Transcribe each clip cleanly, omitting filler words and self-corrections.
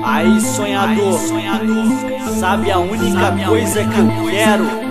Aí sonhador, sabe a única coisa que eu quero?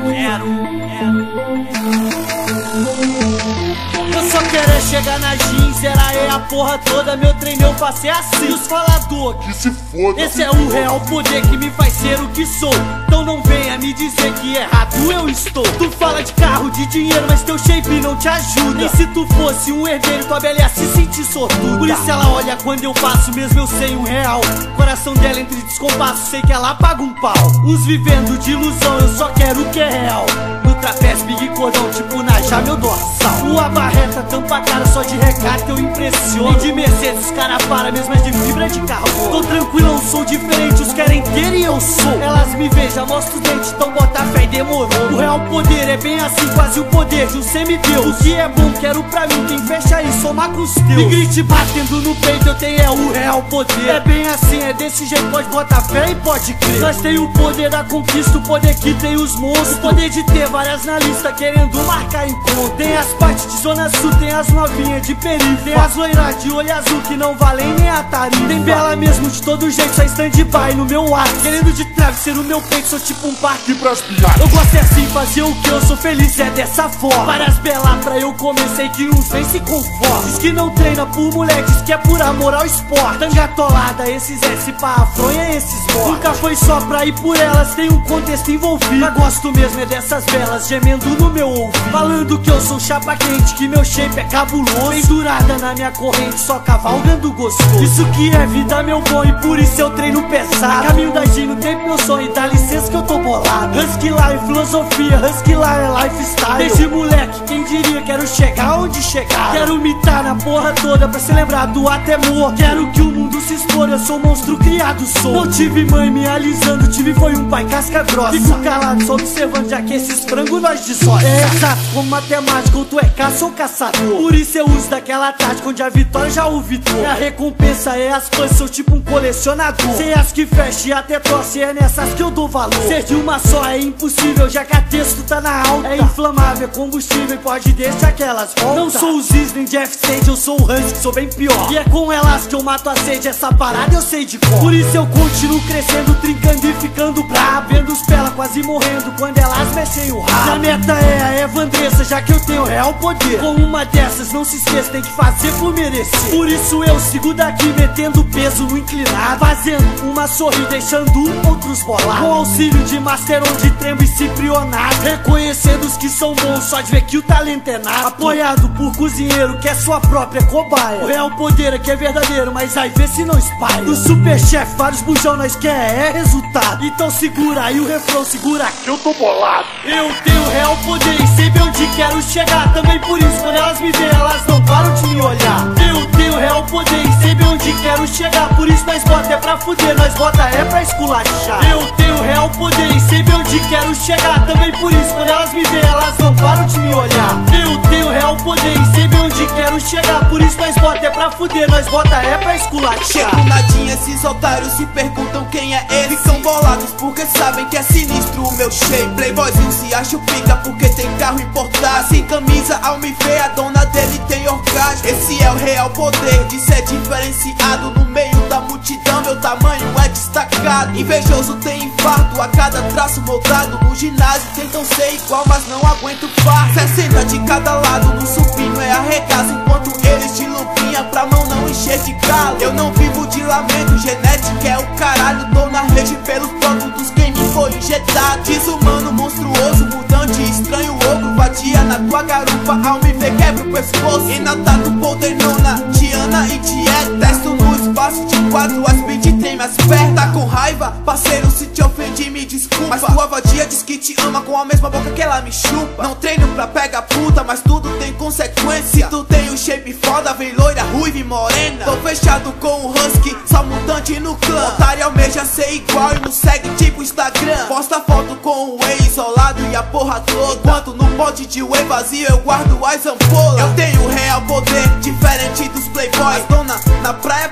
Eu só quero é chegar na jeans, era a porra toda. Meu treino eu faço é assim. Os falador que se foda. Esse é o real poder que me faz ser o que sou. Então não venha me dizer que errado eu estou. Tu fala de carro, de dinheiro, mas teu shape não te ajuda. E se tu fosse um herdeiro, tua velha se sentir sortuda. Por isso ela olha quando eu passo, mesmo eu sei um real. Coração dela entre descompassos, sei que ela paga um pau. Uns vivendo de ilusão, eu só quero o que é real. No trapézio, big cordão, tipo Najá, meu dorsal. Tua barreta tampa a cara, só de recado eu impressiono. Nem de Mercedes os cara para, mesmo é de fibra de carro. Tô tranquilão, sou diferente, os querem ter e eu sou. Elas me vejam, mostro os dentes, então bota fé e demorou. O real poder é bem assim, quase o poder de um semideus. O que é bom, quero pra mim, quem fecha aí, soma com os teus. Me grite batendo no peito, eu tenho é o real poder. É bem assim, é desse jeito, pode botar fé e pode crer. Nós tem o poder da conquista, o poder que tem os monstros. O poder de ter várias na lista, querendo marcar encontro. Tem as partes de zona sul, tem as novinhas de periferia. Tem as loiras de olho azul que não valem nem a tarifa. Tem bela mesmo de todo jeito, só stand-by no meu ar. Querendo de travesseiro no meu peito, sou tipo um parque pras piadas. Eu gosto é assim, fazer o que eu sou feliz é dessa forma. Várias belas pra eu comecei que uns vem se conforma. Diz que não treina por mulher, diz que é por amor ao esporte. Tanga atolada, esses S pra afronha, esses mortos. Nunca foi só pra ir por elas, tem um contexto envolvido. Mas gosto mesmo é dessas belas, gemendo no meu ouvido. Falando que eu sou chapa quente, que meu shape é cabuloso. Pendurada na minha corrente, só cavalgando gostoso. Isso que é vida, meu bom, e por isso eu treino pesado. Caminho da G no tempo meu sonho, dá licença que eu tô bolado. Husky lá é filosofia, Husky lá é lifestyle. Desde moleque, quem diria, quero chegar onde chegar. Quero mitar na porra toda pra ser lembrado até morto. Quero que o mundo se expor, eu sou um monstro criado, sou. Não tive mãe me alisando, tive foi um pai casca grossa. Fico calado, só observando, já que esses frangos nós desossa. É exato, como matemática, ou tu é caça ou caçador. Por isso eu uso daquela tática onde a vitória já o vitou. A recompensa é as coisas, sou tipo um colecionador. Sei as que fecha e até torce, é nessas que eu dou valor. Ser de uma só é impossível, já que a texto tá na alta. É inflamável, é combustível e pode deixar que elas voltam. Não sou o Ziz nem Jeff Sage, eu sou o Husky, sou bem pior. E é com elas que eu mato a sede, essa parada eu sei de cor. Por isso eu continuo crescendo, trincando e ficando brabo. Vendo os pela quase morrendo quando elas mexem o rabo. A meta é a Evandressa, já que eu tenho real poder. Com uma dessas, não se esqueça, tem que fazer por merecer. Por isso eu sigo daqui, metendo peso no inclinado. Fazendo uma sorri, deixando outros bolados. Com auxílio de Masteron, de Trembo e Ciprionato. Reconhecendo os que são bons, só de ver que o talento é nato. Apoiado por cozinheiro, que é sua própria cobaia. O real poder aqui é verdadeiro, mas aí vê se não espalha. Do Superchef, vários bujão, nós quer é resultado. Então segura aí o refrão, segura que eu tô bolado. Eu tenho real poder e sei bem onde quero chegar. Também por isso, quando elas me veem, elas não param de me olhar. Eu tenho real poder e sei bem onde quero chegar. Por isso nós bota é pra fuder, nós bota é pra esculachar. Eu tenho real poder e sei bem onde quero chegar. Também por isso, quando elas me veem, elas não param de me olhar. Eu tenho real poder e sei bem onde quero chegar. Por isso nós bota é pra fuder, nós bota é pra esculachar. Chego nadinha, esses otários se perguntam quem é esse. Ficam bolados porque sabem que é sinistro o meu shape. Playboyzinho se acha o pica porque tem carro importado. Sem camisa, ao me ver, a dona dele tem orgasmo. Esse é o real poder de ser diferenciado. No meio da multidão, meu tamanho é destacado. Invejoso tem infarto a cada traço moldado. No ginásio tentam ser igual, mas não aguento fardo. 60 de cada lado, no supino é arregaço. Enquanto eles de lupinha pra mão não encher de galo. Eu não vivo de lamento, genética é o caralho. Tô na rede pelos produtos quem me foi injetado. Desumano, monstruoso, mudante, estranho, ogro. Vadia na tua garupa, ao me ver quebra o pescoço. Enatado, poldenona, Diana e dieta. Testo no espaço de quadro, as beat tem minhas pernas. Tá com raiva, parceiro, se te ofendi me desculpa. Mas tua vadia diz que te ama com a mesma boca que ela me chupa. Não treino pra pegar puta, mas tudo tem consequência. Se tu tem o shape foda, vem loira, ruiva e morena. Tô fechado com o Husky, só mutante no clã. Otário almeja ser igual e não segue tipo Instagram. Posta foto com o whey isolado e a porra toda. Enquanto no pote de whey vazio eu guardo as ampolas. Eu tenho real poder, diferente dos playboys. As dona na praia pira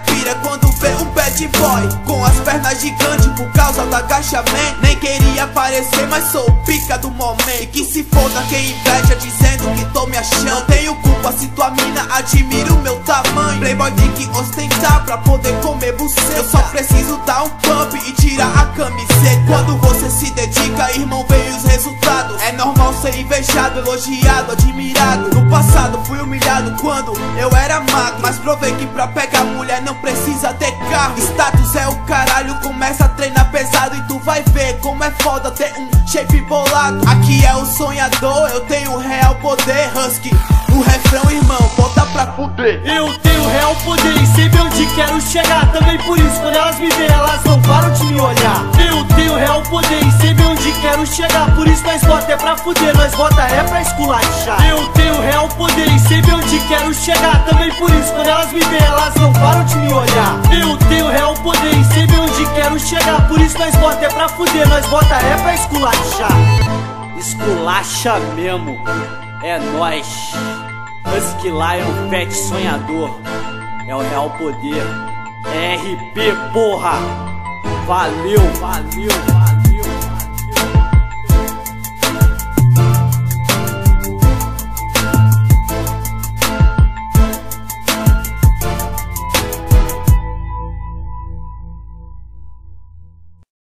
quando vê um bad boy com as pernas gigantes por causa do agachamento. Nem queria aparecer, mas sou o pica do momento. E que se foda quem inveja dizendo que tô me achando. Não tenho culpa se tua mina admira o meu tamanho. Playboy tem que ostentar pra poder comer buceta. Eu só preciso dar um pump e tirar a camiseta. Quando você se dedica, irmão, vem os resultados. É normal ser invejado, elogiado, admirado. No passado fui humilhado quando eu era magro, mas provei que pra pegar mulher não precisa ter carro. Status é o caralho, começa a treinar pesado e tu vai ver como é foda ter um shape bolado. Aqui é o sonhador, eu tenho real poder. Husky, o refrão, irmão, bota pra fuder. Eu tenho real poder e sei bem onde quero chegar. Também por isso quando elas me veem, elas não param de me olhar. Eu tenho real poder e sei bem onde quero chegar. Por isso nós bota é pra fuder, nós bota é pra esculachar. Eu tenho real poder e sei bem onde quero chegar. Também por isso quando elas me veem, elas não param de me olhar. Eu tenho real poder e sei bem onde quero chegar. Por isso nós bota é pra fuder, nós bota é pra esculachar. Esculacha mesmo, é nóis. Husky Lion, Pet Sonhador, é o real poder. É RP, porra. Valeu, valeu, valeu.